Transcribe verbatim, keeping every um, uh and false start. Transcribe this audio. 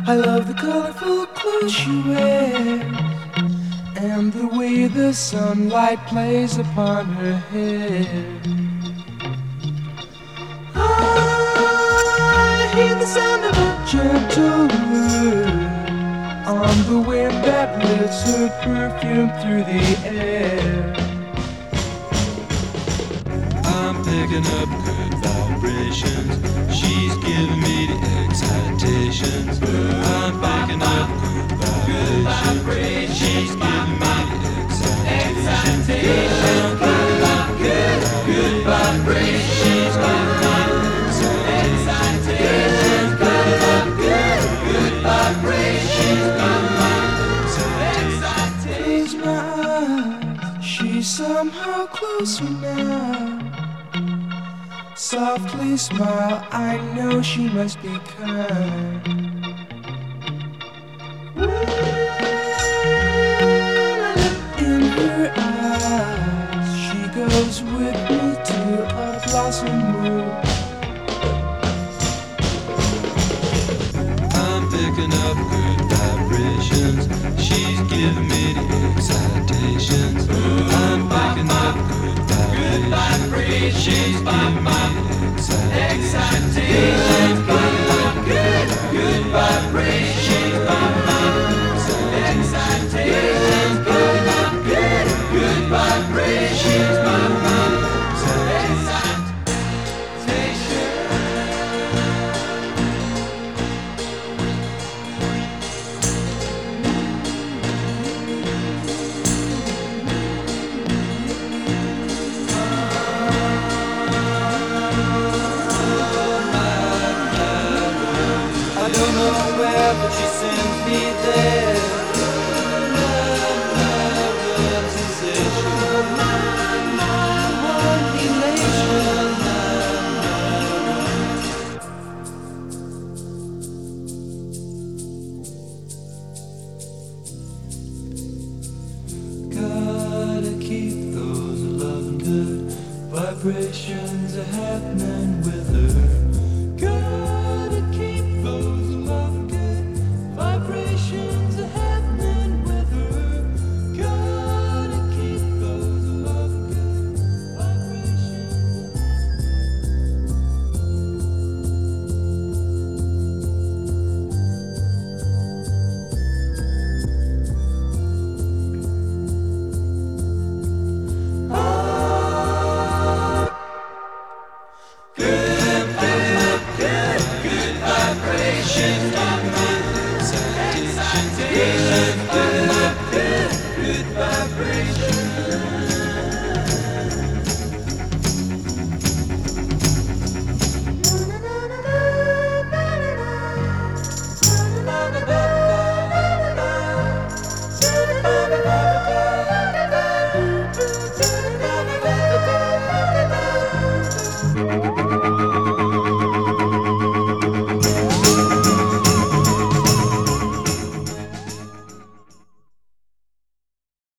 I love the colorful clothes she wears and the way the sunlight plays upon her hair. I hear the sound of a gentle word on the wind that lifts her perfume through the air. I'm picking up good vibrations. She's giving me the excitations. I'm picking up good vibrations. She's giving me the excitations. Good, good, good vibrations. She's giving me the excitations. Good, good, good vibrations. She's giving me the excitations. Close my eyes, she's somehow closer now. Softly smile, I know she must be kind. In her eyes, she goes with me to a blossom room. I'm picking up good vibrations. She's giving me the excitations. I'm picking up good vibrations. She's giving me the excitations. Good, good, good vibrations. She's giving me the excitations. Good, good, good vibrations. She's giving me the excitations. I don't know where, but she sends me there. Love, love, sensation. My, my, one elation. Gotta keep those loving good vibrations a happening.